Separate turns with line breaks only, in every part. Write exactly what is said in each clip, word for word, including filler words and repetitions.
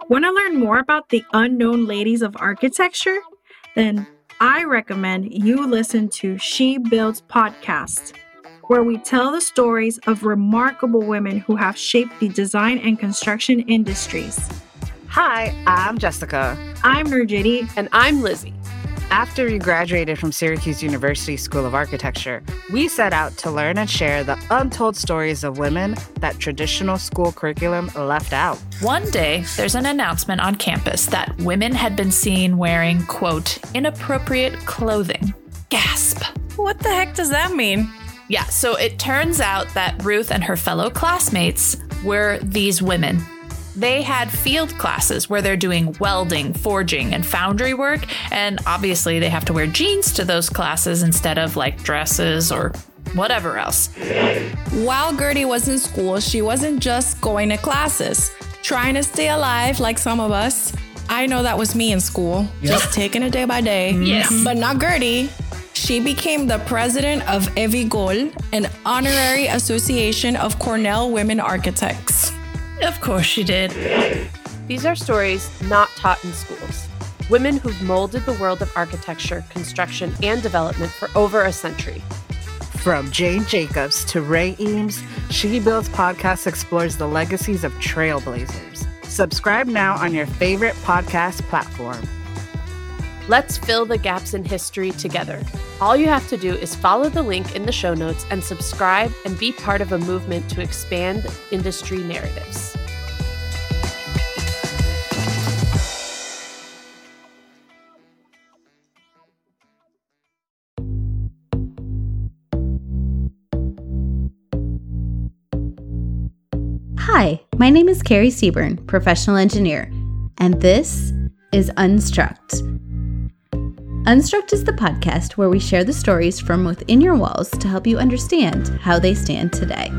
Want to learn more about the unknown ladies of architecture? Then I recommend you listen to She Builds Podcast, where we tell the stories of remarkable women who have shaped the design and construction industries.
Hi, I'm Jessica.
I'm Nurjiti.
And I'm Lizzie.
After we graduated from Syracuse University School of Architecture, we set out to learn and share the untold stories of women that traditional school curriculum left out.
One day, there's an announcement on campus that women had been seen wearing, quote, inappropriate clothing. Gasp.
What the heck does that mean?
Yeah, so it turns out that Ruth and her fellow classmates were these women. They had field classes where they're doing welding, forging, and foundry work, and obviously they have to wear jeans to those classes instead of like dresses or whatever else.
While Gertie was in school, she wasn't just going to classes, trying to stay alive like some of us. I know that was me in school, yep. Just taking it day by day.
Yes.
But not Gertie. She became the president of Evigol, an honorary association of Cornell women architects.
Of course she did.
These are stories not taught in schools. Women who've molded the world of architecture, construction, and development for over a century.
From Jane Jacobs to Ray Eames, She Builds Podcast explores the legacies of trailblazers. Subscribe now on your favorite podcast platform.
Let's fill the gaps in history together. All you have to do is follow the link in the show notes and subscribe and be part of a movement to expand industry narratives.
Hi, my name is Carrie Seaburn, professional engineer, and this is Unstruct. Unstruct is the podcast where we share the stories from within your walls to help you understand how they stand today.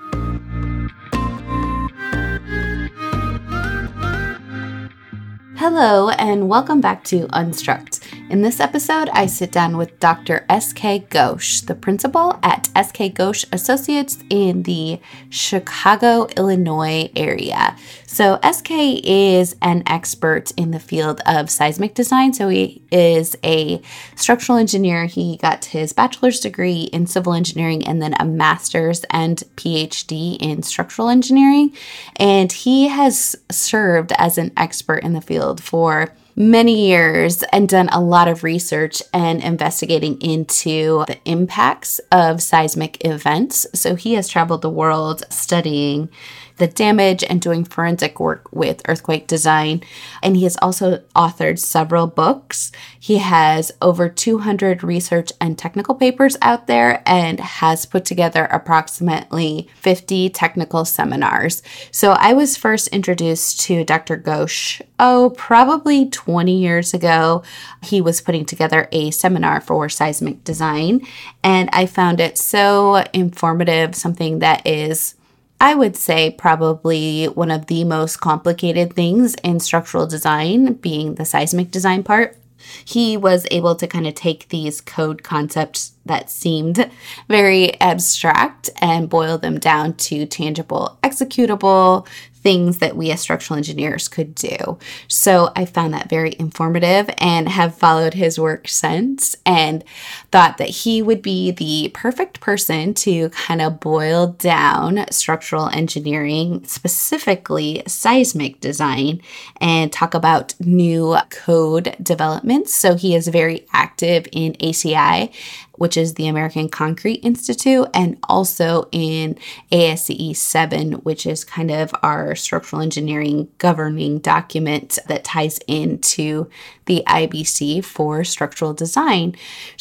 Hello, and welcome back to Unstruct. In this episode, I sit down with Doctor S K Ghosh, the principal at S K Ghosh Associates in the Chicago, Illinois area. So S K is an expert in the field of seismic design. So he is a structural engineer. He got his bachelor's degree in civil engineering and then a master's and P H D in structural engineering. And he has served as an expert in the field for many years and done a lot of research and investigating into the impacts of seismic events. So he has traveled the world studying the damage and doing forensic work with earthquake design. And he has also authored several books. He has over two hundred research and technical papers out there and has put together approximately fifty technical seminars. So I was first introduced to Doctor Ghosh, oh, probably twenty years ago. He was putting together a seminar for seismic design, and I found it so informative, something that is, I would say, probably one of the most complicated things in structural design, being the seismic design part. He was able to kind of take these code concepts that seemed very abstract and boil them down to tangible, executable things that we as structural engineers could do. So I found that very informative and have followed his work since and thought that he would be the perfect person to kind of boil down structural engineering, specifically seismic design, and talk about new code developments. So he is very active in A C I, which is the American Concrete Institute, and also in A S C E seven, which is kind of our structural engineering governing document that ties into the I B C for structural design.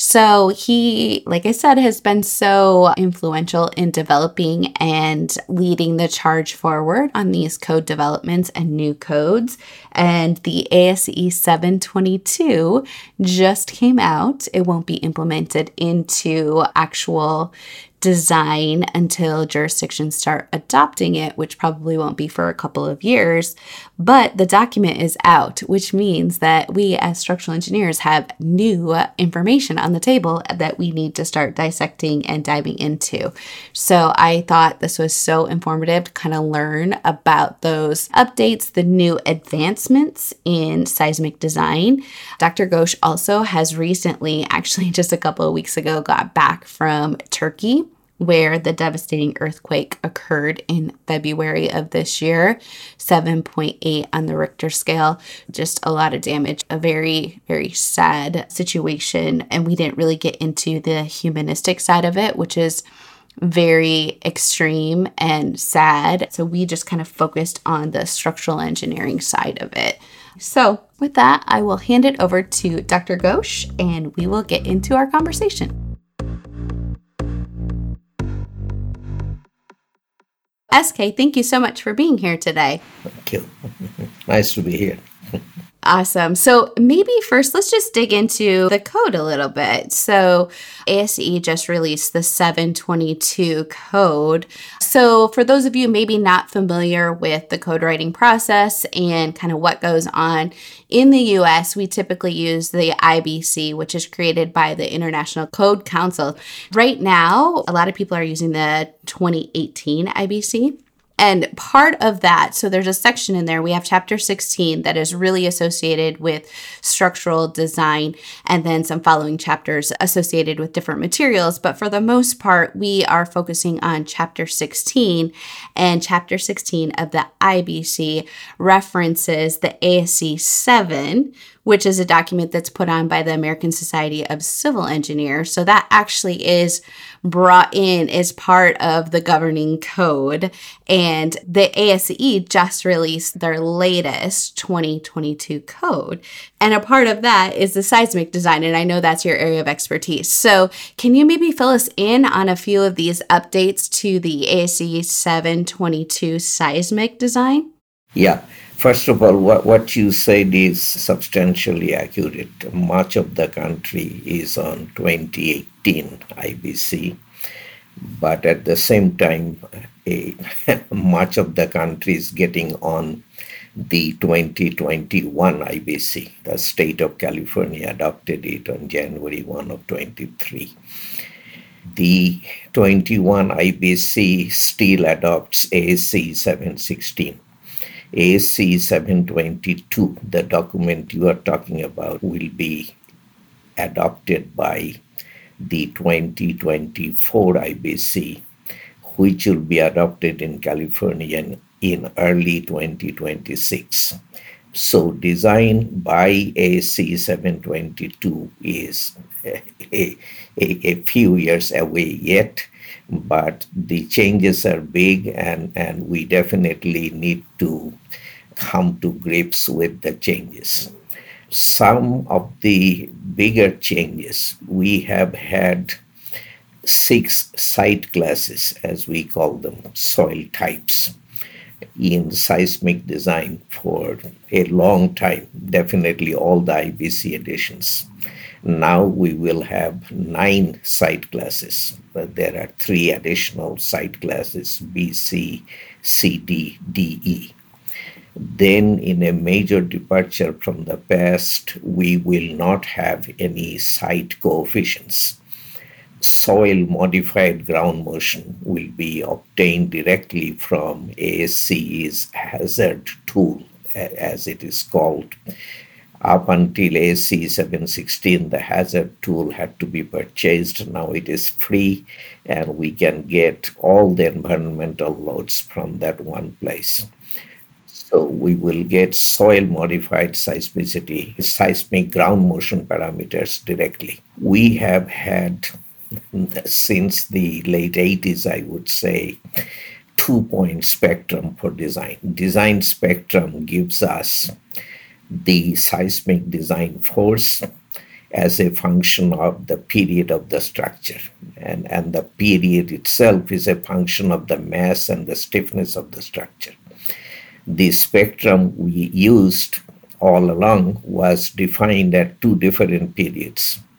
So he, like I said, has been so influential in developing and leading the charge forward on these code developments and new codes. And the A S C E seven twenty-two just came out. It won't be implemented into actual design until jurisdictions start adopting it, which probably won't be for a couple of years. But the document is out, which means that we as structural engineers have new information on the table that we need to start dissecting and diving into. So I thought this was so informative to kind of learn about those updates, the new advancements in seismic design. Doctor Ghosh also has recently, actually just a couple of weeks ago, got back from Turkey, where the devastating earthquake occurred in February of this year, seven point eight on the Richter scale. Just a lot of damage, a very, very sad situation. And we didn't really get into the humanistic side of it, which is very extreme and sad. So we just kind of focused on the structural engineering side of it. So with that, I will hand it over to Doctor Ghosh and we will get into our conversation. S K, thank you so much for being here today.
Thank you. Nice to be here.
Awesome. So maybe first, let's just dig into the code a little bit. So A S C E just released the seven twenty-two code. So for those of you maybe not familiar with the code writing process and kind of what goes on in the U S, we typically use the I B C, which is created by the International Code Council. Right now, a lot of people are using the twenty eighteen I B C. And part of that, so there's a section in there, we have chapter sixteen that is really associated with structural design, and then some following chapters associated with different materials. But for the most part, we are focusing on chapter sixteen, and chapter sixteen of the I B C references the A S C seven, which is a document that's put on by the American Society of Civil Engineers. So that actually is brought in as part of the governing code. And the A S C E just released their latest twenty twenty-two code. And a part of that is the seismic design. And I know that's your area of expertise. So can you maybe fill us in on a few of these updates to the A S C E seven twenty-two seismic design?
Yeah. First of all, what, what you said is substantially accurate. Much of the country is on twenty eighteen I B C, but at the same time, a, much of the country is getting on the twenty twenty-one I B C. The state of California adopted it on January first of twenty-three. The twenty-one I B C still adopts A S C E seven sixteen. A S C E seven twenty-two, the document you are talking about, will be adopted by the twenty twenty-four I B C, which will be adopted in California in early twenty twenty-six. So design by A S C E seven twenty-two is a, a, a few years away yet, but the changes are big, and, and we definitely need to come to grips with the changes. Some of the bigger changes, we have had six site classes, as we call them, soil types, in seismic design for a long time, definitely all the I B C editions. Now we will have nine site classes. But there are three additional site classes, B, C, C, D, D, E. Then in a major departure from the past, we will not have any site coefficients. Soil modified ground motion will be obtained directly from A S C E's hazard tool, as it is called. Up until A S C E seven sixteen, the hazard tool had to be purchased. Now it is free, and we can get all the environmental loads from that one place. So we will get soil modified seismicity, seismic ground motion parameters directly. We have had, since the late eighties, I would say, two-point spectrum for design. Design spectrum gives us the seismic design force as a function of the period of the structure. And, and the period itself is a function of the mass and the stiffness of the structure. The spectrum we used all along was defined at two different periods.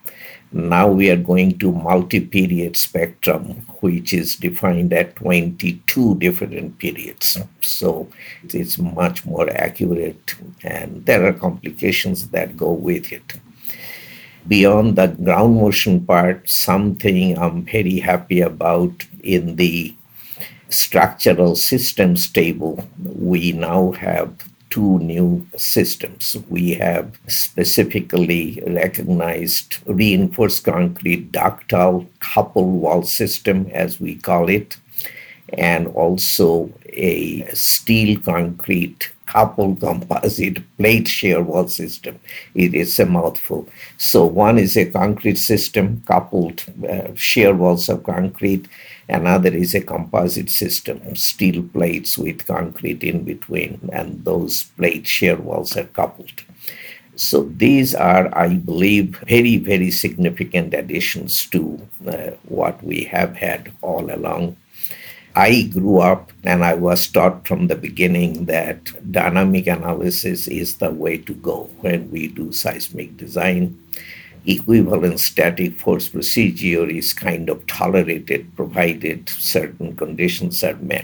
Now we are going to multi-period spectrum, which is defined at twenty-two different periods. So it's much more accurate, and there are complications that go with it. Beyond the ground motion part, something I'm very happy about in the structural systems table, we now have two new systems. We have specifically recognized reinforced concrete ductile coupled wall system, as we call it, and also a steel concrete coupled composite plate shear wall system. It is a mouthful. So one is a concrete system, coupled uh, shear walls of concrete. Another is a composite system, steel plates with concrete in between, and those plate shear walls are coupled. So these are, I believe, very, very significant additions to uh, what we have had all along. I grew up and I was taught from the beginning that dynamic analysis is the way to go when we do seismic design. Equivalent static force procedure is kind of tolerated provided certain conditions are met.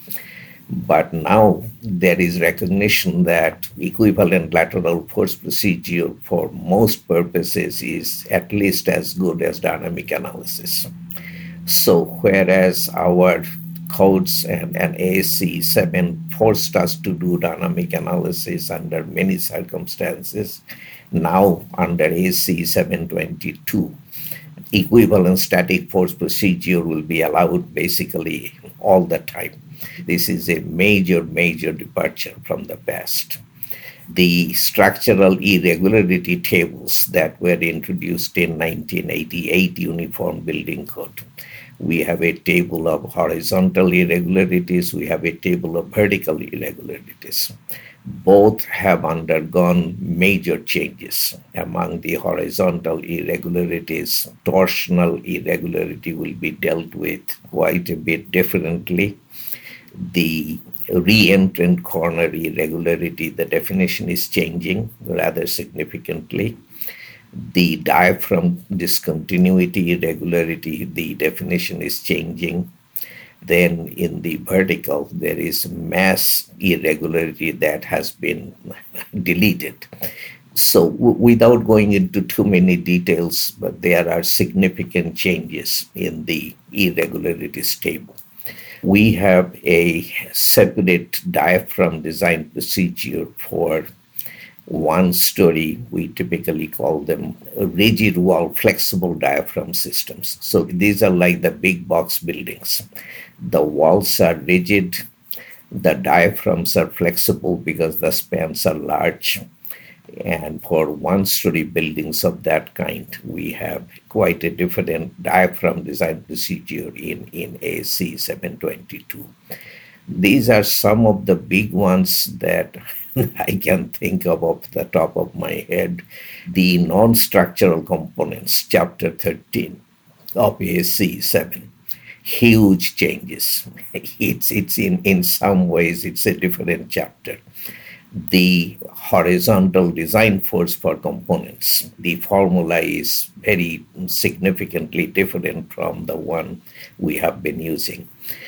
But now there is recognition that equivalent lateral force procedure for most purposes is at least as good as dynamic analysis. So whereas our codes and, and A S C seven forced us to do dynamic analysis under many circumstances, now under A S C seven twenty-two, equivalent static force procedure will be allowed basically all the time. This is a major, major departure from the past. The structural irregularity tables that were introduced in nineteen eighty-eight Uniform Building Code. We have a table of horizontal irregularities, we have a table of vertical irregularities. Both have undergone major changes. Among the horizontal irregularities, torsional irregularity will be dealt with quite a bit differently. The re-entrant corner irregularity, the definition is changing rather significantly. The diaphragm discontinuity irregularity, the definition is changing. Then in the vertical, there is mass irregularity that has been deleted. So w- without going into too many details, but there are significant changes in the irregularities table. We have a separate diaphragm design procedure for one story. We typically call them rigid wall flexible diaphragm systems. So these are like the big box buildings. The walls are rigid, the diaphragms are flexible because the spans are large. And for one-story buildings of that kind, we have quite a different diaphragm design procedure in, in A S C seven twenty-two. These are some of the big ones that I can think of off the top of my head. The non-structural components, chapter thirteen of A S C seven. Huge changes. It's, it's in, in some ways, it's a different chapter. The horizontal design force for components, the formula is very significantly different from the one we have been using.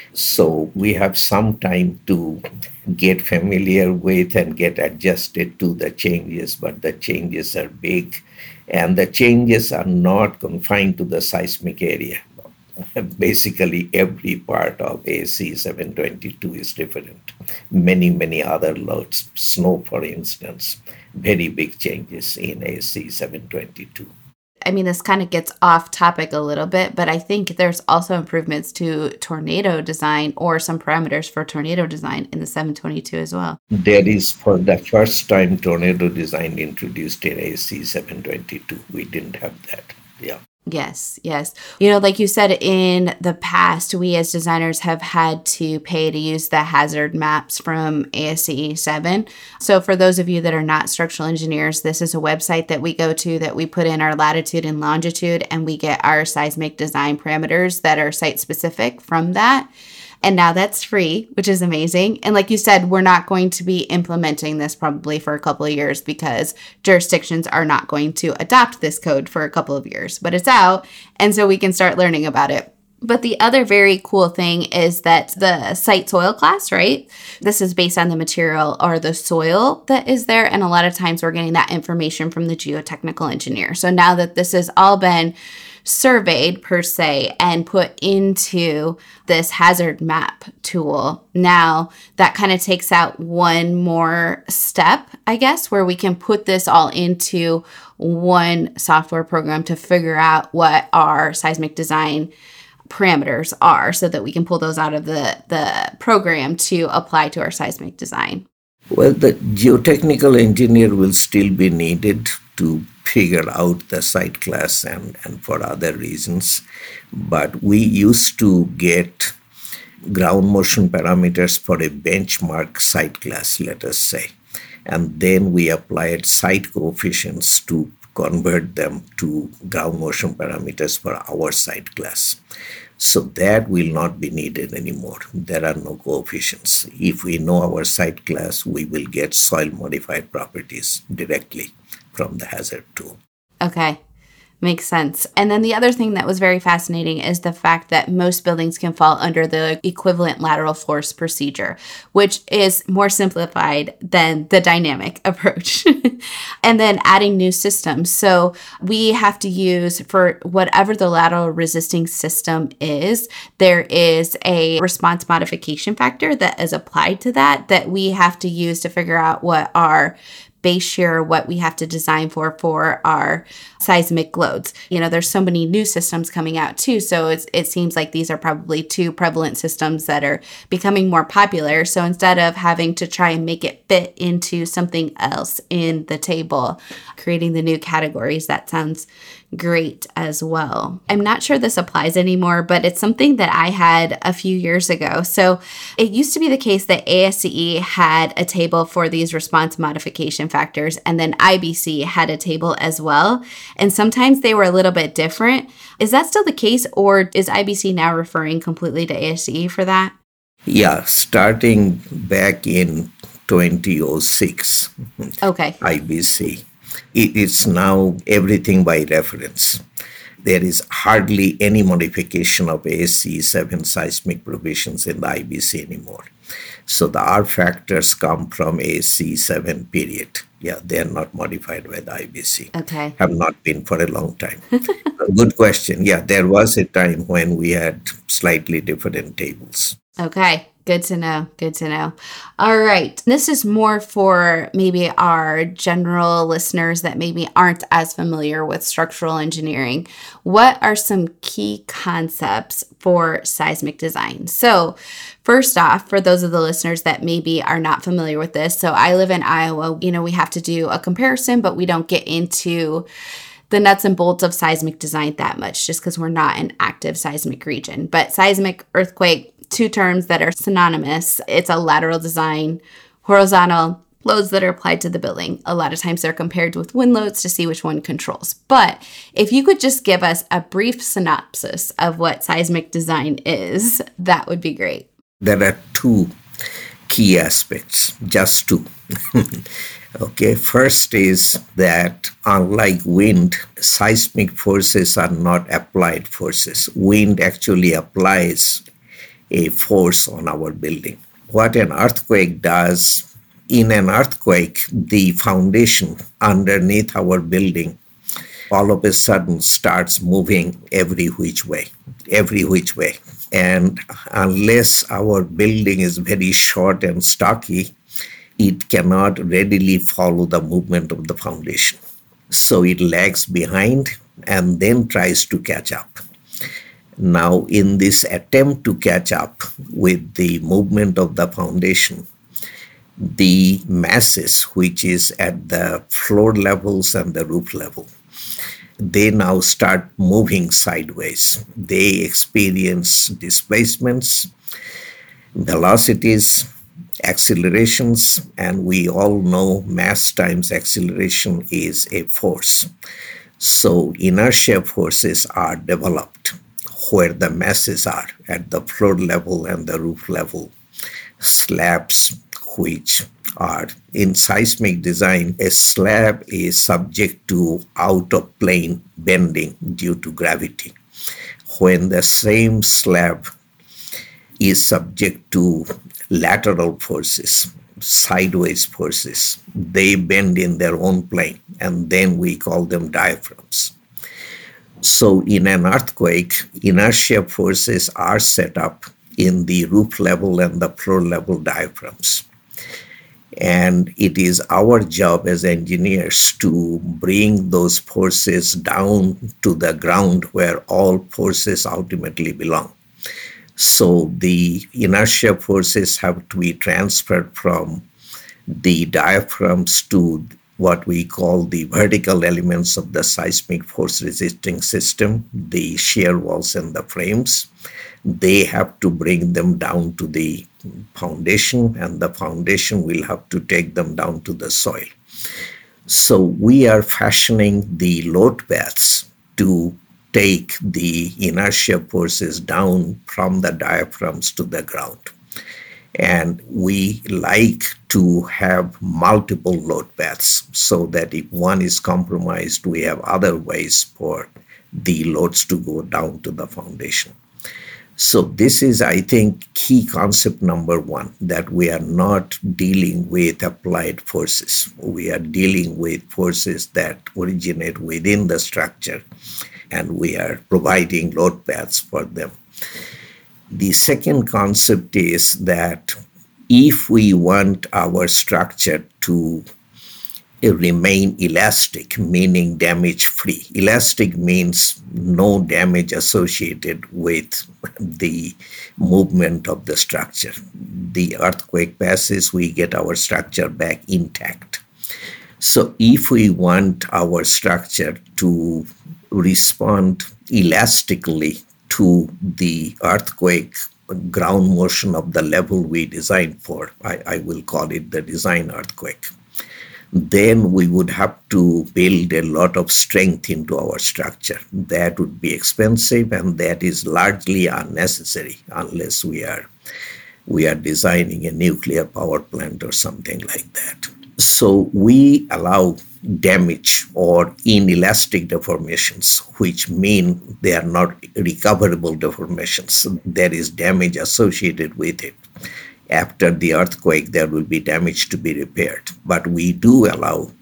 So we have some time to get familiar with and get adjusted to the changes, but the changes are big, and the changes are not confined to the seismic area. Basically, every part of A S C seven twenty-two is different. Many, many other loads, snow, for instance, very big changes in A S C seven twenty-two.
I mean, this kind of gets off topic a little bit, but I think there's also improvements to tornado design or some parameters for tornado design in the seven twenty-two as well.
There is, for the first time, tornado design introduced in A S C seven twenty-two. We didn't have that. Yeah.
Yes, yes. You know, like you said, in the past, we as designers have had to pay to use the hazard maps from A S C seven. So for those of you that are not structural engineers, this is a website that we go to that we put in our latitude and longitude, and we get our seismic design parameters that are site specific from that. And now that's free, which is amazing. And like you said, we're not going to be implementing this probably for a couple of years because jurisdictions are not going to adopt this code for a couple of years, but it's out. And so we can start learning about it. But the other very cool thing is that the site soil class, right? This is based on the material or the soil that is there. And a lot of times we're getting that information from the geotechnical engineer. So now that this has all been surveyed per se and put into this hazard map tool, now that kind of takes out one more step, I guess, where we can put this all into one software program to figure out what our seismic design parameters are so that we can pull those out of the, the program to apply to our seismic design.
Well, the geotechnical engineer will still be needed to figure out the site class and, and for other reasons. But we used to get ground motion parameters for a benchmark site class, let us say. And then we applied site coefficients to convert them to ground motion parameters for our site class. So that will not be needed anymore. There are no coefficients. If we know our site class, we will get soil modified properties directly from the hazard tool.
Okay. Makes sense. And then the other thing that was very fascinating is the fact that most buildings can fall under the equivalent lateral force procedure, which is more simplified than the dynamic approach. And then adding new systems. So we have to use, for whatever the lateral resisting system is, there is a response modification factor that is applied to that, that we have to use to figure out what our base shear, what we have to design for for our seismic loads. You know, there's so many new systems coming out too. So it's, it seems like these are probably two prevalent systems that are becoming more popular. So instead of having to try and make it fit into something else in the table, creating the new categories, that sounds great as well. I'm not sure this applies anymore, but it's something that I had a few years ago. So it used to be the case that A S C E had a table for these response modification factors, and then I B C had a table as well. And sometimes they were a little bit different. Is that still the case, or is I B C now referring completely to A S C E for that?
Yeah, starting back in twenty oh six,
okay.
I B C. It is now everything by reference. There is hardly any modification of A S C E seven seismic provisions in the I B C anymore. So the R factors come from A S C E seven period. Yeah, they are not modified by the I B C.
Okay.
Have not been for a long time. Good question. Yeah, there was a time when we had slightly different tables.
Okay. Good to know. Good to know. All right. This is more for maybe our general listeners that maybe aren't as familiar with structural engineering. What are some key concepts for seismic design? So first off, for those of the listeners that maybe are not familiar with this, so I live in Iowa. You know, we have to do a comparison, but we don't get into the nuts and bolts of seismic design that much just because we're not an active seismic region. But seismic, earthquake, two terms that are synonymous. It's a lateral design, horizontal loads that are applied to the building. A lot of times they're compared with wind loads to see which one controls. But if you could just give us a brief synopsis of what seismic design is, that would be great.
There are two key aspects, just two. Okay, first is that unlike wind, seismic forces are not applied forces. Wind actually applies a force on our building. What an earthquake does, in an earthquake, the foundation underneath our building all of a sudden starts moving every which way, every which way. And unless our building is very short and stocky, it cannot readily follow the movement of the foundation. So it lags behind and then tries to catch up. Now, in this attempt to catch up with the movement of the foundation, the masses, which is at the floor levels and the roof level, they now start moving sideways. They experience displacements, velocities, accelerations, and we all know mass times acceleration is a force. So inertia forces are developed. where the masses are at the floor level and the roof level. Slabs, which are in seismic design, a slab is subject to out-of-plane bending due to gravity. When the same slab is subject to lateral forces, sideways forces, they bend in their own plane, and then we call them diaphragms. So in an earthquake, inertia forces are set up in the roof level and the floor level diaphragms. And it is our job as engineers to bring those forces down to the ground where all forces ultimately belong. So the inertia forces have to be transferred from the diaphragms to what we call the vertical elements of the seismic force resisting system, the shear walls and the frames. They have to bring them down to the foundation, and the foundation will have to take them down to the soil. So we are fashioning the load paths to take the inertia forces down from the diaphragms to the ground. And we like to have multiple load paths so that if one is compromised, we have other ways for the loads to go down to the foundation. So this is, I think, key concept number one, that we are not dealing with applied forces. We are dealing with forces that originate within the structure, and we are providing load paths for them. The second concept is that if we want our structure to remain elastic, meaning damage-free. Elastic means no damage associated with the movement of the structure. The earthquake passes, we get our structure back intact. So if we want our structure to respond elastically to the earthquake ground motion of the level we designed for, I, I will call it the design earthquake, then we would have to build a lot of strength into our structure. That would be expensive, and that is largely unnecessary unless we are we are designing a nuclear power plant or something like that. So we allow damage or inelastic deformations, which mean they are not recoverable deformations. There is damage associated with it. After the earthquake, there will be damage to be repaired. But we do allow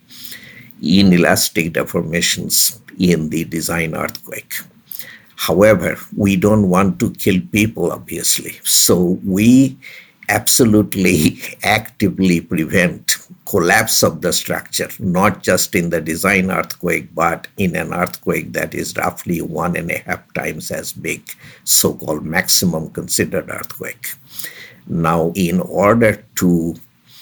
inelastic deformations in the design earthquake. However, we don't want to kill people, obviously. So we absolutely actively prevent collapse of the structure, not just in the design earthquake, but in an earthquake that is roughly one and a half times as big, so-called maximum considered earthquake. Now, in order to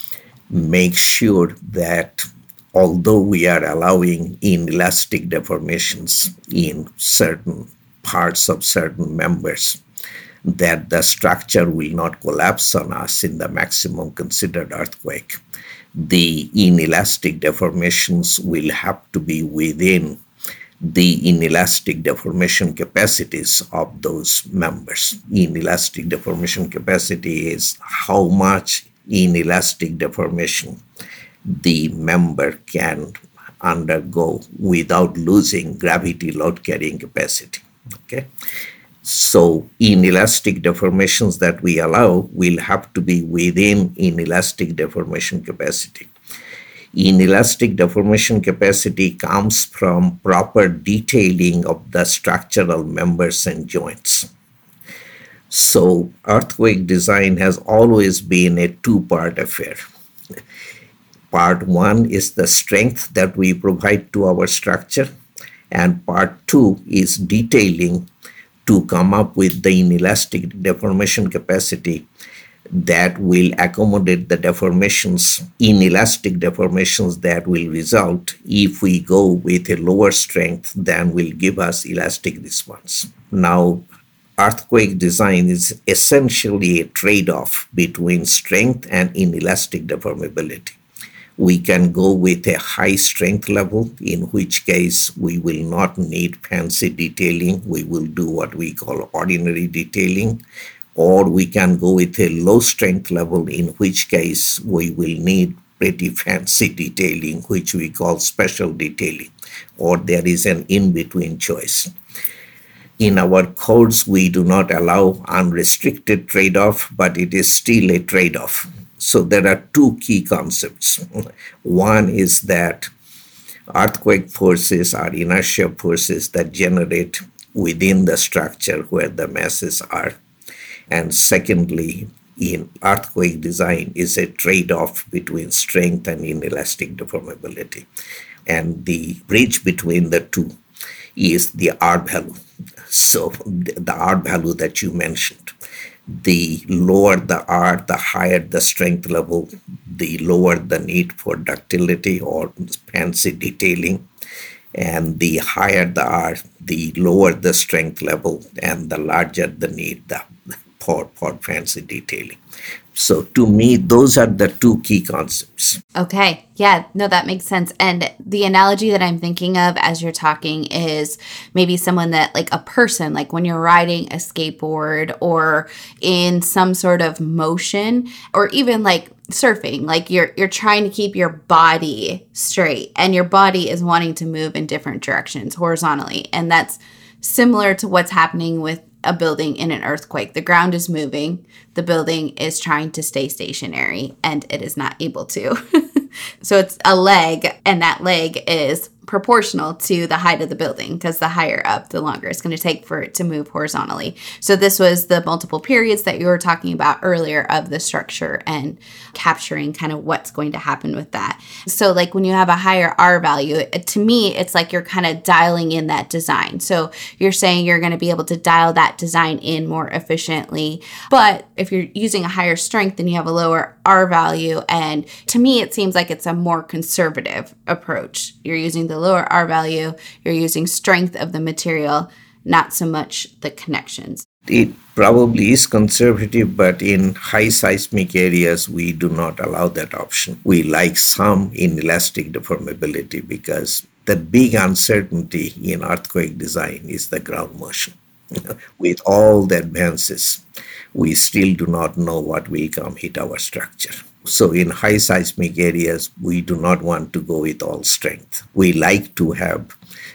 make sure that although we are allowing inelastic deformations in certain parts of certain members, that the structure will not collapse on us in the maximum considered earthquake, the inelastic deformations will have to be within the inelastic deformation capacities of those members. Inelastic deformation capacity is how much inelastic deformation the member can undergo without losing gravity load carrying capacity. Okay, so inelastic deformations that we allow will have to be within inelastic deformation capacity. Inelastic deformation capacity comes from proper detailing of the structural members and joints. So earthquake design has always been a two-part affair. Part one is the strength that we provide to our structure, and part two is detailing to come up with the inelastic deformation capacity that will accommodate the deformations, inelastic deformations that will result if we go with a lower strength than will give us elastic response. Now, earthquake design is essentially a trade-off between strength and inelastic deformability. We can go with a high strength level, in which case we will not need fancy detailing. We will do what we call ordinary detailing. Or we can go with a low strength level, in which case we will need pretty fancy detailing, which we call special detailing. Or there is an in-between choice. In our codes, we do not allow unrestricted trade-off, but it is still a trade-off. So there are two key concepts. One is that earthquake forces are inertia forces that generate within the structure where the masses are. And secondly, in earthquake design is a trade-off between strength and inelastic deformability. And the bridge between the two is the R value. So the R value that you mentioned, the lower the R, the higher the strength level, the lower the need for ductility or fancy detailing. And the higher the R, the lower the strength level, and the larger the need the, for, for fancy detailing. So to me, those are the two key concepts.
Okay. Yeah, no, that makes sense. And the analogy that I'm thinking of as you're talking is maybe someone that, like a person, like when you're riding a skateboard or in some sort of motion, or even like surfing, like you're you're trying to keep your body straight and your body is wanting to move in different directions horizontally. And that's similar to what's happening with a building in an earthquake. The ground is moving. The building is trying to stay stationary and it is not able to. So it's a leg, and that leg is proportional to the height of the building, because the higher up, the longer it's going to take for it to move horizontally. So this was the multiple periods that you were talking about earlier of the structure and capturing kind of what's going to happen with that. So like when you have a higher R value, to me, it's like you're kind of dialing in that design. So you're saying you're going to be able to dial that design in more efficiently. But if you're using a higher strength, then you have a lower R value. And to me, it seems like it's a more conservative approach. You're using the lower R value, you're using strength of the material, not so much the connections.
It probably is conservative, but in high seismic areas, we do not allow that option. We like some inelastic deformability because the big uncertainty in earthquake design is the ground motion. With all the advances, we still do not know what will come hit our structure. So in high seismic areas, we do not want to go with all strength. We like to have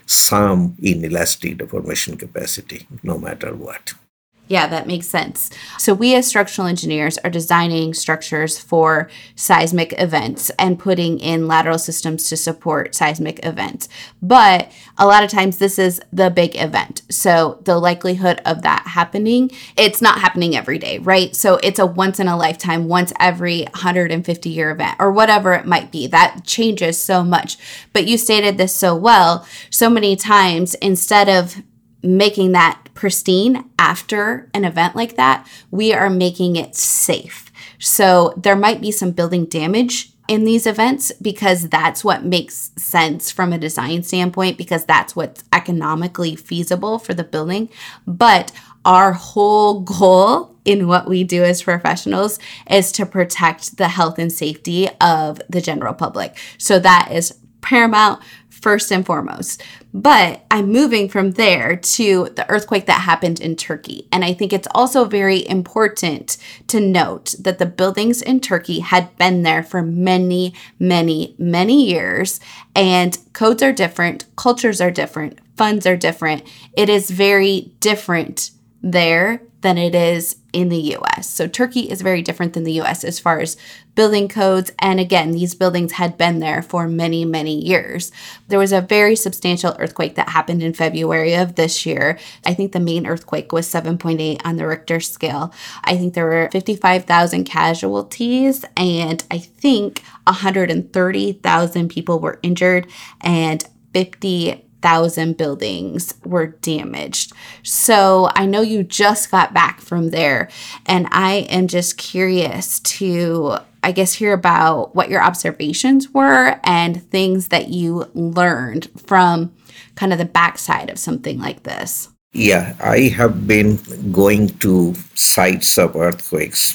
some inelastic deformation capacity, no matter what.
Yeah, that makes sense. So we as structural engineers are designing structures for seismic events and putting in lateral systems to support seismic events. But a lot of times this is the big event. So the likelihood of that happening, it's not happening every day, right? So it's a once in a lifetime, once every one hundred fifty year event or whatever it might be. That changes so much. But you stated this so well, so many times, instead of making that pristine after an event like that, we are making it safe. So there might be some building damage in these events because that's what makes sense from a design standpoint, because that's what's economically feasible for the building. But our whole goal in what we do as professionals is to protect the health and safety of the general public. So that is paramount, first and foremost. But I'm moving from there to the earthquake that happened in Turkey. And I think it's also very important to note that the buildings in Turkey had been there for many, many, many years. And codes are different, cultures are different, funds are different. It is very different there than it is in the U S. So Turkey is very different than the U S as far as building codes. And again, these buildings had been there for many, many years. There was a very substantial earthquake that happened in February of this year. I think the main earthquake was seven point eight on the Richter scale. I think there were fifty-five thousand casualties, and I think one hundred thirty thousand people were injured, and fifty thousand buildings were damaged. So I know you just got back from there, and I am just curious to, I guess, hear about what your observations were and things that you learned from kind of the backside of something like this.
Yeah, I have been going to sites of earthquakes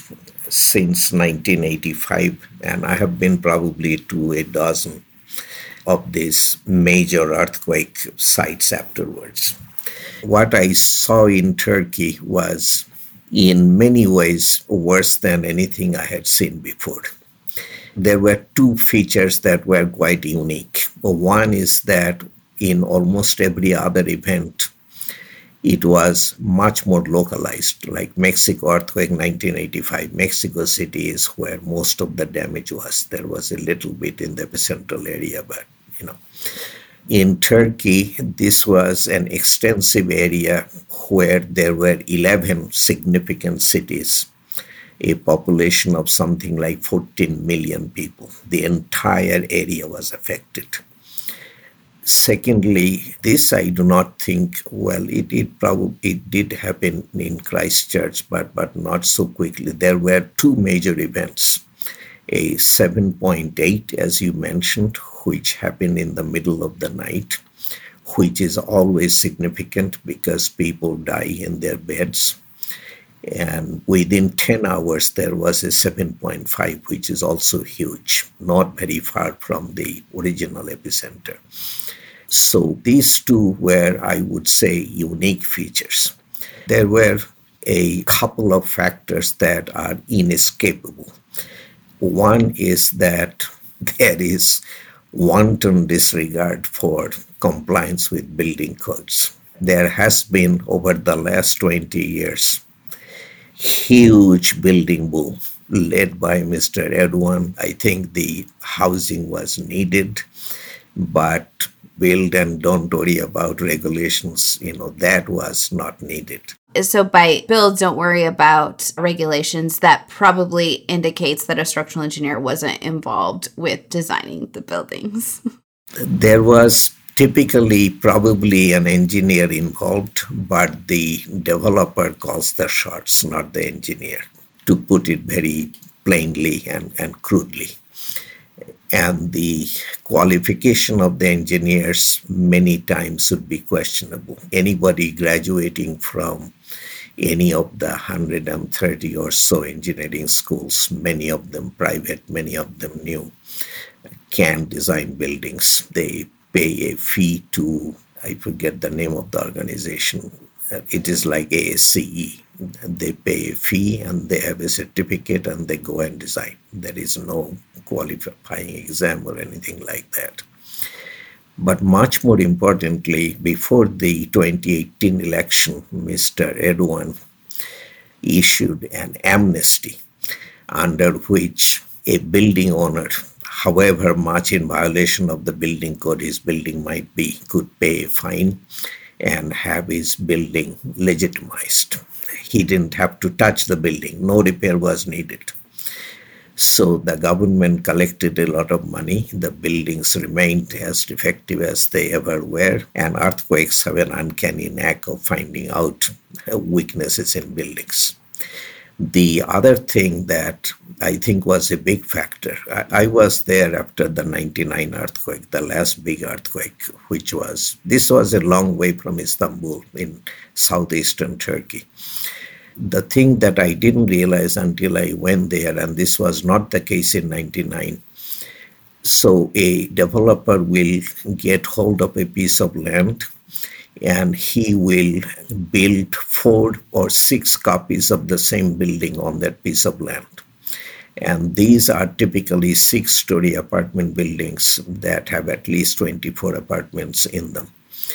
since nineteen eighty-five, and I have been probably to a dozen of these major earthquake sites afterwards. What I saw in Turkey was in many ways worse than anything I had seen before. There were two features that were quite unique. One is that in almost every other event, it was much more localized, like Mexico earthquake nineteen eighty-five. Mexico City is where most of the damage was. There was a little bit in the epicentral area, but, you know. In Turkey, this was an extensive area where there were eleven significant cities, a population of something like fourteen million people. The entire area was affected. Secondly, this I do not think, well, it, it probably it did happen in Christchurch, but, but not so quickly. There were two major events, a seven point eight, as you mentioned, which happened in the middle of the night, which is always significant because people die in their beds. And within ten hours, there was a seven point five, which is also huge, not very far from the original epicenter. So these two were, I would say, unique features. There were a couple of factors that are inescapable. One is that there is wanton disregard for compliance with building codes. There has been, over the last twenty years, huge building boom led by Mister Erdogan. I think the housing was needed, but build and don't worry about regulations, you know, that was not needed.
So by build, don't worry about regulations, that probably indicates that a structural engineer wasn't involved with designing the buildings.
There was typically probably an engineer involved, but the developer calls the shots, not the engineer, to put it very plainly and, and crudely. And the qualification of the engineers many times would be questionable. Anybody graduating from any of the one hundred thirty or so engineering schools, many of them private, many of them new, can design buildings. They pay a fee to, I forget the name of the organization. It is like A S C E. They pay a fee and they have a certificate and they go and design. There is no qualifying exam or anything like that. But much more importantly, before the twenty eighteen election, Mister Erdogan issued an amnesty under which a building owner, however much in violation of the building code his building might be, could pay a fine and have his building legitimized. He didn't have to touch the building. No repair was needed. So the government collected a lot of money. The buildings remained as defective as they ever were. And earthquakes have an uncanny knack of finding out weaknesses in buildings. The other thing that I think was a big factor, I, I was there after the ninety-nine earthquake, the last big earthquake, which was, this was a long way from Istanbul in southeastern Turkey. The thing that I didn't realize until I went there, and this was not the case in ninety-nine, so a developer will get hold of a piece of land and he will build four or six copies of the same building on that piece of land. And these are typically six-story apartment buildings that have at least twenty-four apartments in them.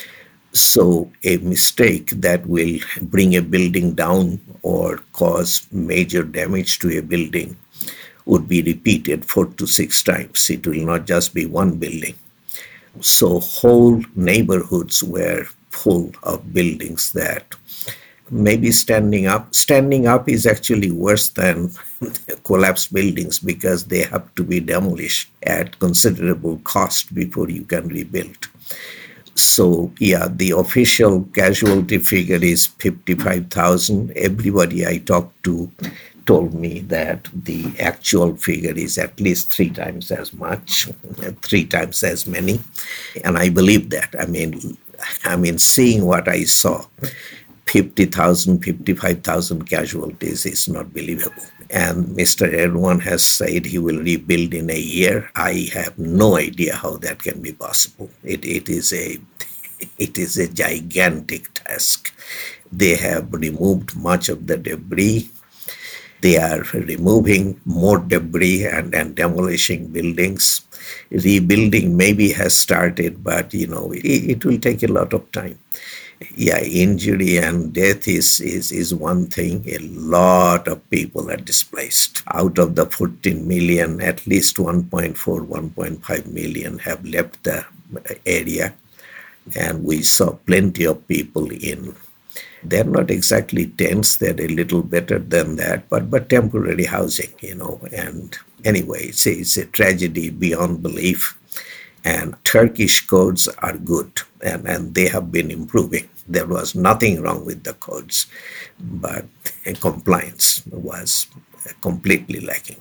So a mistake that will bring a building down or cause major damage to a building would be repeated four to six times. It will not just be one building. So whole neighborhoods were full of buildings that maybe standing up. Standing up is actually worse than collapsed buildings because they have to be demolished at considerable cost before you can rebuild. So, yeah, the official casualty figure is fifty-five thousand. Everybody I talked to told me that the actual figure is at least three times as much, three times as many. And I believe that. I mean, I mean, seeing what I saw, fifty thousand, fifty-five thousand casualties is not believable. And Mister Erdogan has said he will rebuild in a year. I have no idea how that can be possible. It, it is a it is a gigantic task. They have removed much of the debris. They are removing more debris and, and demolishing buildings. Rebuilding maybe has started, but you know it, it will take a lot of time. Yeah, injury and death is, is, is one thing. A lot of people are displaced. Out of the fourteen million, at least one point four, one point five million have left the area. And we saw plenty of people in, they're not exactly tents, they're a little better than that, but, but temporary housing, you know. And anyway, it's a, it's a tragedy beyond belief. And Turkish codes are good, and, and they have been improving. There was nothing wrong with the codes, but compliance was completely lacking.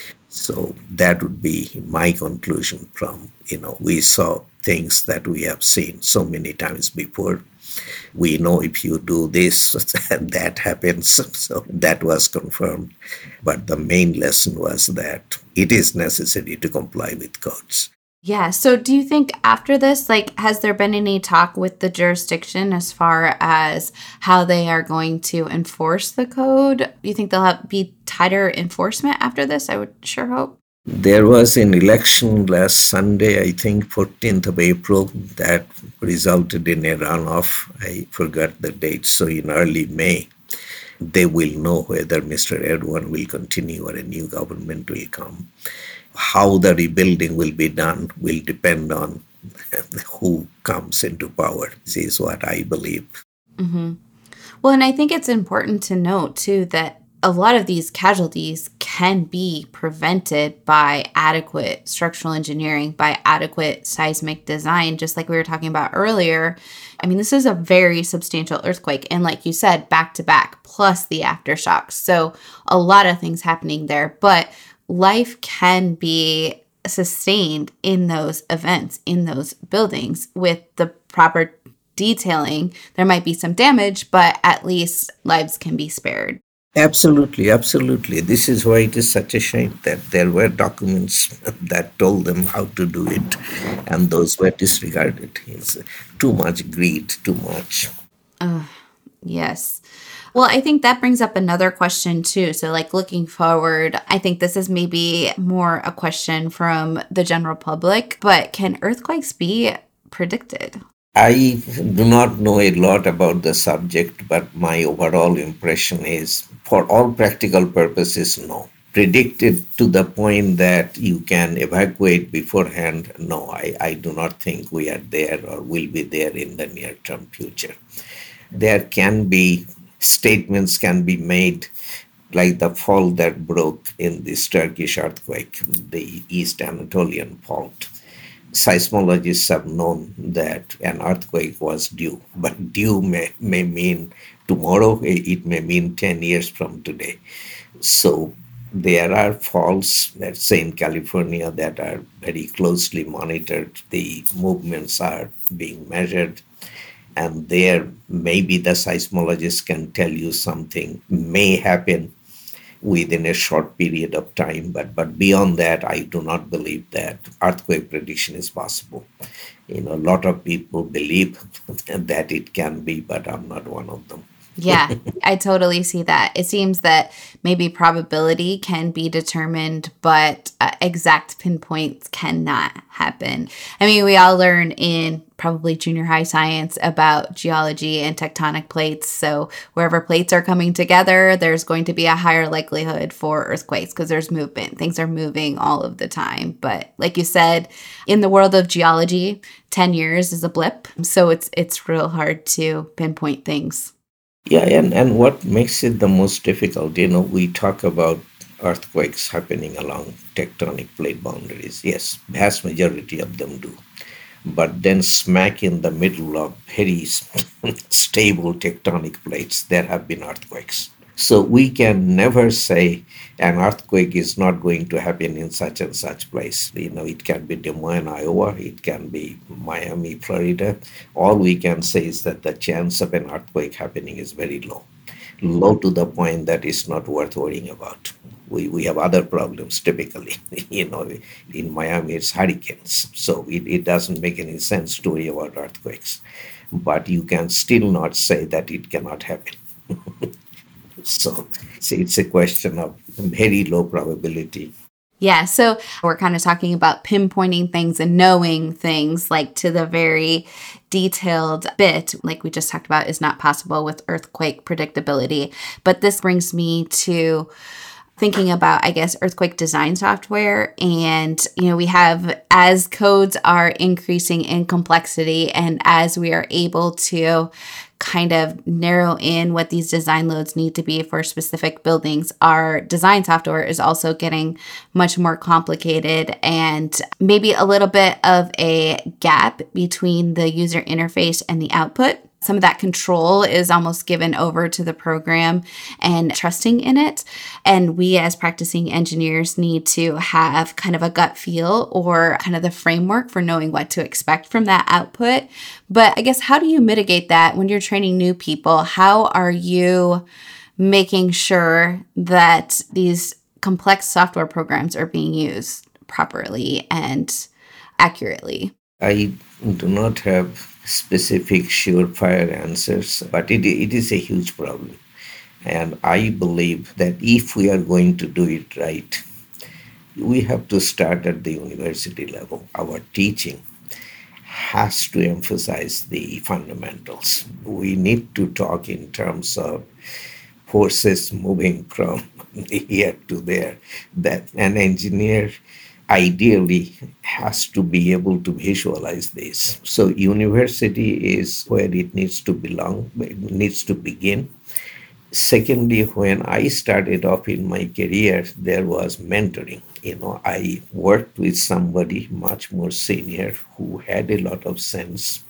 So that would be my conclusion from, you know, we saw things that we have seen so many times before. We know if you do this, that happens. So that was confirmed. But the main lesson was that it is necessary to comply with codes.
Yeah. So do you think after this, like, has there been any talk with the jurisdiction as far as how they are going to enforce the code? Do you think there'll have, be tighter enforcement after this? I would sure hope.
There was an election last Sunday, I think fourteenth of April, that resulted in a runoff. I forgot the date. So in early May, they will know whether Mister Erdogan will continue or a new government will come. How the rebuilding will be done will depend on who comes into power. This is what I believe.
Mm-hmm. Well, and I think it's important to note, too, that a lot of these casualties can be prevented by adequate structural engineering, by adequate seismic design, just like we were talking about earlier. I mean, this is a very substantial earthquake. And like you said, back to back, plus the aftershocks. So a lot of things happening there. But life can be sustained in those events, in those buildings with the proper detailing. There might be some damage, but at least lives can be spared.
Absolutely, absolutely. This is why it is such a shame that there were documents that told them how to do it, and those were disregarded. It's too much greed, too much.
Uh, yes. Well, I think that brings up another question too. So like looking forward, I think this is maybe more a question from the general public, but can earthquakes be predicted?
I do not know a lot about the subject, but my overall impression is, for all practical purposes, no. Predicted to the point that you can evacuate beforehand, no, I, I do not think we are there or will be there in the near-term future. There can be, statements can be made, like the fault that broke in this Turkish earthquake, the East Anatolian fault. Seismologists have known that an earthquake was due, but due may, may mean tomorrow, it may mean ten years from today. So there are faults, let's say in California, that are very closely monitored. The movements are being measured. And there, maybe the seismologists can tell you something may happen within a short period of time. But, but beyond that, I do not believe that earthquake prediction is possible. You know, a lot of people believe that it can be, but I'm not one of them.
Yeah, I totally see that. It seems that maybe probability can be determined, but uh, exact pinpoints cannot happen. I mean, we all learn in probably junior high science about geology and tectonic plates. So wherever plates are coming together, there's going to be a higher likelihood for earthquakes because there's movement. Things are moving all of the time. But like you said, in the world of geology, ten years is a blip. So it's it's real hard to pinpoint things.
Yeah, and, and what makes it the most difficult, you know, we talk about earthquakes happening along tectonic plate boundaries. Yes, vast majority of them do. But then smack in the middle of very stable tectonic plates, there have been earthquakes. So we can never say an earthquake is not going to happen in such and such place. You know, it can be Des Moines, Iowa. It can be Miami, Florida. All we can say is that the chance of an earthquake happening is very low. Low to the point that it's not worth worrying about. We, we have other problems typically. You know, in Miami, it's hurricanes. So it, it doesn't make any sense to worry about earthquakes. But you can still not say that it cannot happen. So it's, it's a question of very low probability.
Yeah, so we're kind of talking about pinpointing things and knowing things like to the very detailed bit, like we just talked about, is not possible with earthquake predictability. But this brings me to thinking about, I guess, earthquake design software. And, you know, we have, as codes are increasing in complexity and as we are able to kind of narrow in what these design loads need to be for specific buildings, our design software is also getting much more complicated and maybe a little bit of a gap between the user interface and the output. Some of that control is almost given over to the program and trusting in it. And we as practicing engineers need to have kind of a gut feel or kind of the framework for knowing what to expect from that output. But I guess, how do you mitigate that when you're training new people? How are you making sure that these complex software programs are being used properly and accurately?
I do not have specific surefire answers, but it, it is a huge problem. And I believe that if we are going to do it right, we have to start at the university level. Our teaching has to emphasize the fundamentals. We need to talk in terms of forces moving from here to there, that an engineer ideally has to be able to visualize this. So university is where it needs to belong, it needs to begin. Secondly, when I started off in my career, there was mentoring. You know, I worked with somebody much more senior who had a lot of sense.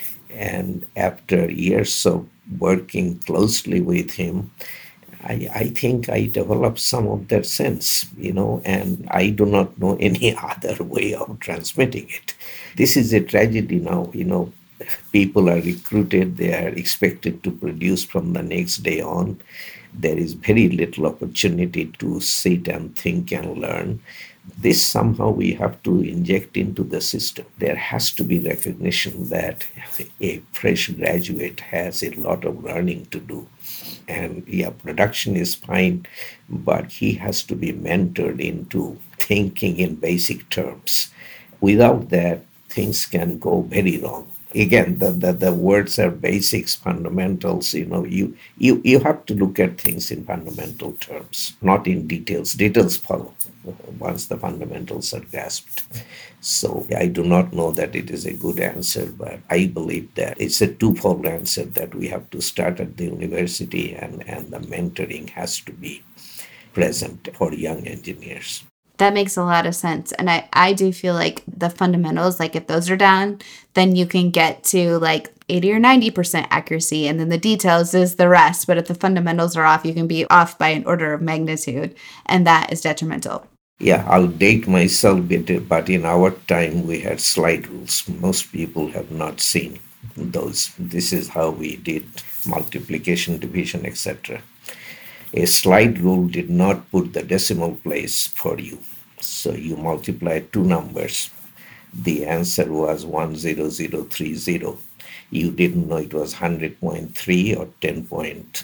And after years of working closely with him, I, I think I developed some of that sense, you know, and I do not know any other way of transmitting it. This is a tragedy now, you know. People are recruited, they are expected to produce from the next day on. There is very little opportunity to sit and think and learn. This somehow we have to inject into the system. There has to be recognition that a fresh graduate has a lot of learning to do. And yeah, production is fine, but he has to be mentored into thinking in basic terms. Without that, things can go very wrong. Again, the, the, the words are basics, fundamentals. You know, you, you, you have to look at things in fundamental terms, not in details. Details follow once the fundamentals are grasped. So I do not know that it is a good answer, but I believe that it's a twofold answer, that we have to start at the university and, and the mentoring has to be present for young engineers.
That makes a lot of sense. And I, I do feel like the fundamentals, like if those are down, then you can get to like eighty or ninety percent accuracy. And then the details is the rest. But if the fundamentals are off, you can be off by an order of magnitude. And that is detrimental.
Yeah, I'll date myself, but in our time we had slide rules. Most people have not seen those. This is how we did multiplication, division, et cetera. A slide rule did not put the decimal place for you. So you multiply two numbers. The answer was one zero zero three zero. You didn't know it was one hundred point three or ten point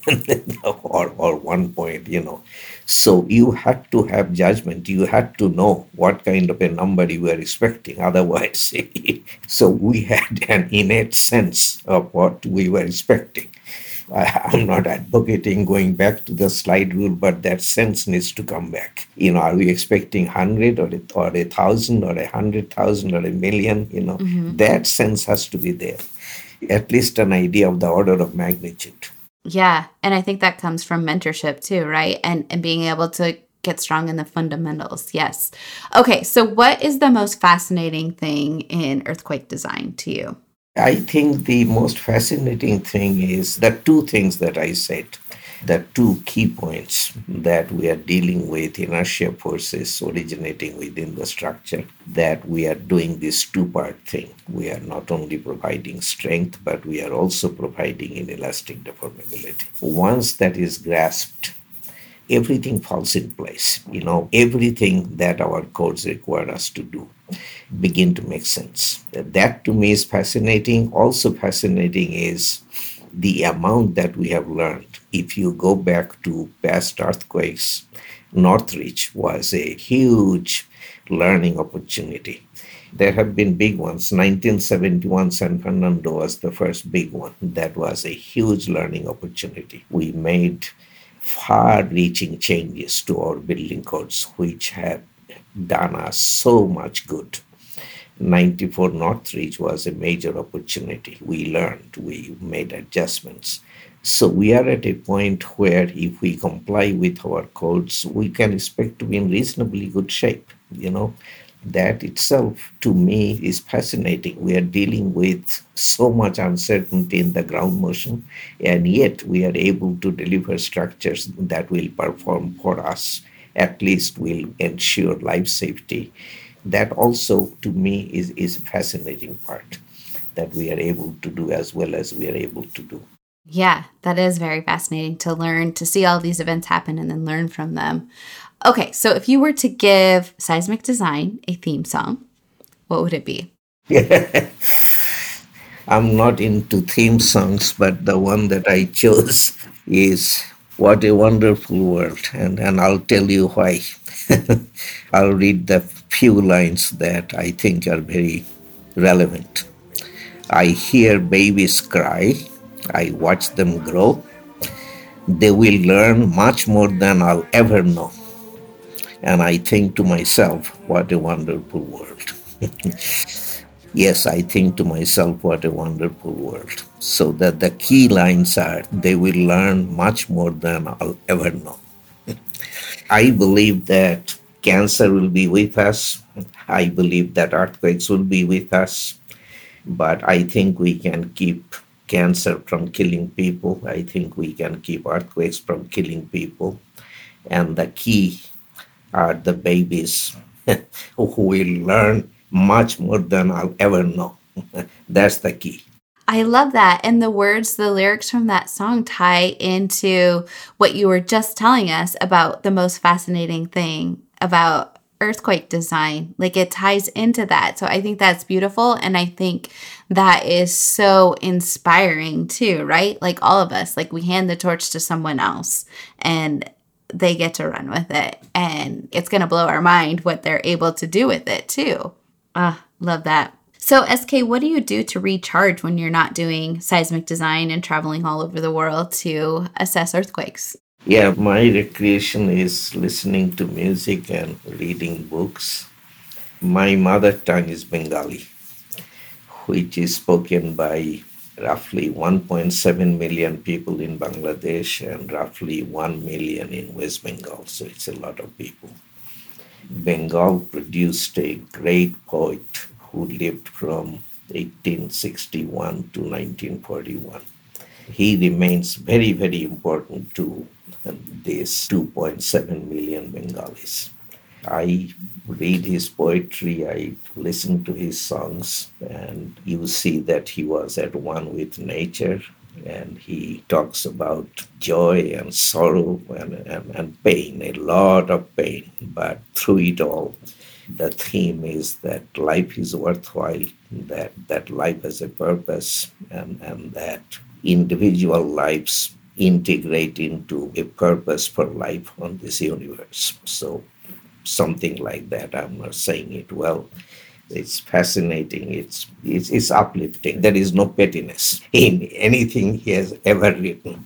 or, or one point, you know. So you had to have judgment. You had to know what kind of a number you were expecting. Otherwise, so we had an innate sense of what we were expecting. I'm not advocating going back to the slide rule, but that sense needs to come back. You know, are we expecting one hundred or a, or a thousand or a hundred thousand or a million? You know, mm-hmm. That sense has to be there. At least an idea of the order of magnitude.
Yeah. And I think that comes from mentorship too, right? And and being able to get strong in the fundamentals. Yes. Okay. So what is the most fascinating thing in earthquake design to you?
I think the most fascinating thing is the two things that I said, the two key points that we are dealing with, inertia forces originating within the structure, that we are doing this two-part thing. We are not only providing strength, but we are also providing inelastic deformability. Once that is grasped, everything falls in place. You know, everything that our codes require us to do begin to make sense. That to me is fascinating. Also fascinating is the amount that we have learned. If you go back to past earthquakes, Northridge was a huge learning opportunity. There have been big ones. nineteen seventy-one San Fernando was the first big one. That was a huge learning opportunity. We made far-reaching changes to our building codes, which have done us so much good. ninety-four Northridge was a major opportunity. We learned, we made adjustments. So we are at a point where if we comply with our codes, we can expect to be in reasonably good shape. You know, that itself to me is fascinating. We are dealing with so much uncertainty in the ground motion, and yet we are able to deliver structures that will perform for us, at least will ensure life safety. That also to me is, is a fascinating part that we are able to do as well as we are able to do.
Yeah, that is very fascinating to learn, to see all these events happen and then learn from them. Okay, so if you were to give Seismic Design a theme song, what would it be?
I'm not into theme songs, but the one that I chose is What a Wonderful World, and, and I'll tell you why. I'll read the few lines that I think are very relevant. I hear babies cry. I watch them grow. They will learn much more than I'll ever know. And I think to myself, what a wonderful world. Yes, I think to myself, what a wonderful world. So that the key lines are, they will learn much more than I'll ever know. I believe that cancer will be with us. I believe that earthquakes will be with us. But I think we can keep cancer from killing people. I think we can keep earthquakes from killing people. And the key are the babies who will learn much more than I'll ever know. That's the key.
I love that. And the words, the lyrics from that song tie into what you were just telling us about the most fascinating thing about earthquake design. Like it ties into that. So I think that's beautiful. And I think that is so inspiring too, right? Like all of us, like we hand the torch to someone else and they get to run with it. And it's going to blow our mind what they're able to do with it too. Ah, love that. So S K, what do you do to recharge when you're not doing seismic design and traveling all over the world to assess earthquakes?
Yeah, my recreation is listening to music and reading books. My mother tongue is Bengali, which is spoken by roughly one point seven million people in Bangladesh and roughly one million in West Bengal. So it's a lot of people. Bengal produced a great poet who lived from eighteen sixty-one to nineteen forty-one. He remains very, very important to these two point seven million Bengalis. I read his poetry, I listen to his songs, and you see that he was at one with nature, and he talks about joy and sorrow and, and, and pain, a lot of pain. But through it all, the theme is that life is worthwhile, that, that life has a purpose, and, and that individual lives integrate into a purpose for life on this universe. So something like that. I'm not saying it well. It's fascinating. It's, it's it's uplifting. There is no pettiness in anything he has ever written.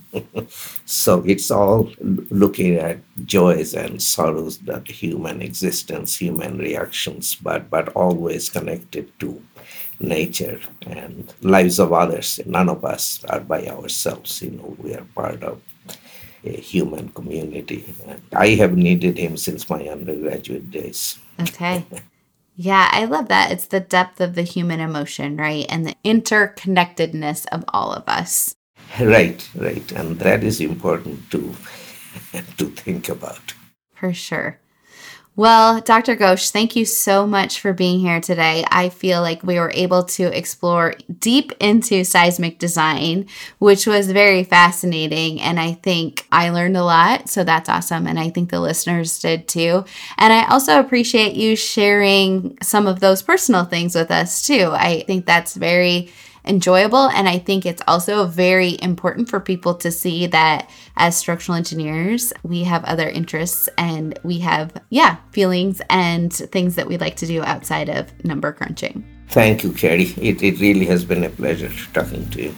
So it's all looking at joys and sorrows, that human existence, human reactions, but but always connected to nature and lives of others. None of us are by ourselves. You know, we are part of a human community. And I have needed him since my undergraduate days.
Okay. Yeah, I love that. It's the depth of the human emotion, right? And the interconnectedness of all of us.
Right, right. And that is important to, to think about.
For sure. Well, Doctor Ghosh, thank you so much for being here today. I feel like we were able to explore deep into seismic design, which was very fascinating. And I think I learned a lot. So that's awesome. And I think the listeners did too. And I also appreciate you sharing some of those personal things with us too. I think that's very enjoyable. And I think it's also very important for people to see that as structural engineers, we have other interests and we have, yeah, feelings and things that we like to do outside of number crunching.
Thank you, Carrie. It, it really has been a pleasure talking to you.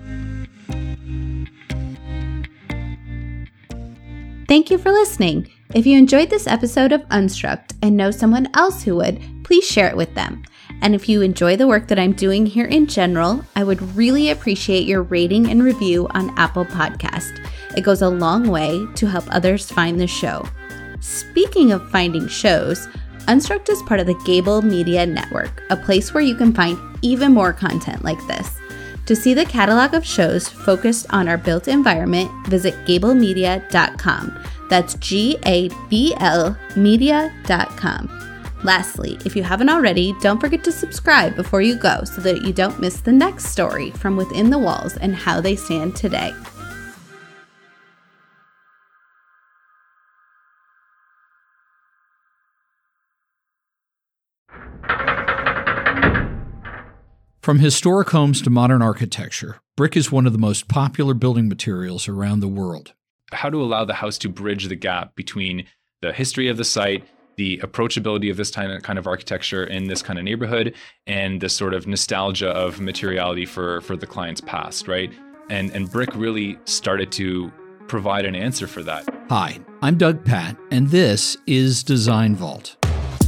Thank you for listening. If you enjoyed this episode of Unstruct and know someone else who would, please share it with them. And if you enjoy the work that I'm doing here in general, I would really appreciate your rating and review on Apple Podcast. It goes a long way to help others find the show. Speaking of finding shows, Unstruct is part of the Gable Media Network, a place where you can find even more content like this. To see the catalog of shows focused on our built environment, visit gable media dot com. That's G A B L media dot com. Lastly, if you haven't already, don't forget to subscribe before you go so that you don't miss the next story from within the walls and how they stand today.
From historic homes to modern architecture, brick is one of the most popular building materials around the world.
How to allow the house to bridge the gap between the history of the site, the approachability of this kind of architecture in this kind of neighborhood, and the sort of nostalgia of materiality for, for the client's past, right? And, and brick really started to provide an answer for that.
Hi, I'm Doug Patt, and this is Design Vault.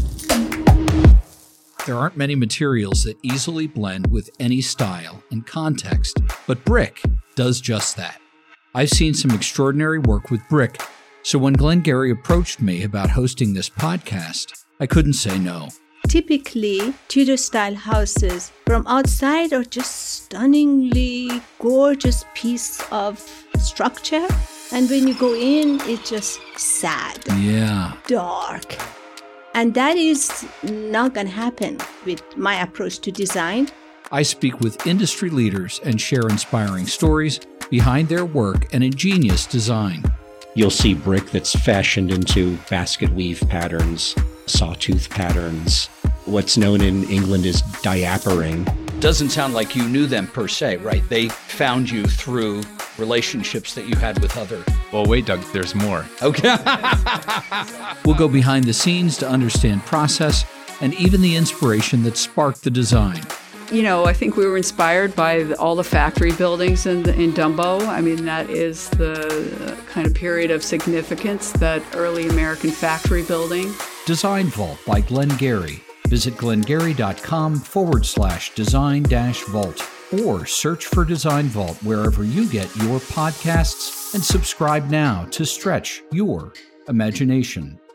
There aren't many materials that easily blend with any style and context, but brick does just that. I've seen some extraordinary work with brick, so when Glenn Gary approached me about hosting this podcast, I couldn't say no.
Typically, Tudor-style houses from outside are just stunningly gorgeous piece of structure, and when you go in, it's just sad,
yeah,
dark. And that is not going to happen with my approach to design.
I speak with industry leaders and share inspiring stories behind their work and ingenious design.
You'll see brick that's fashioned into basket weave patterns, sawtooth patterns. What's known in England as diapering.
Doesn't sound like you knew them per se, right? They found you through relationships that you had with other...
Well, wait, Doug, there's more.
Okay. We'll go behind the scenes to understand process and even the inspiration that sparked the design.
You know, I think we were inspired by the, all the factory buildings in, in Dumbo. I mean, that is the kind of period of significance, that early American factory building.
Design Vault by Glenn Gary. Visit glengary.com forward slash design dash vault or search for Design Vault wherever you get your podcasts and subscribe now to stretch your imagination.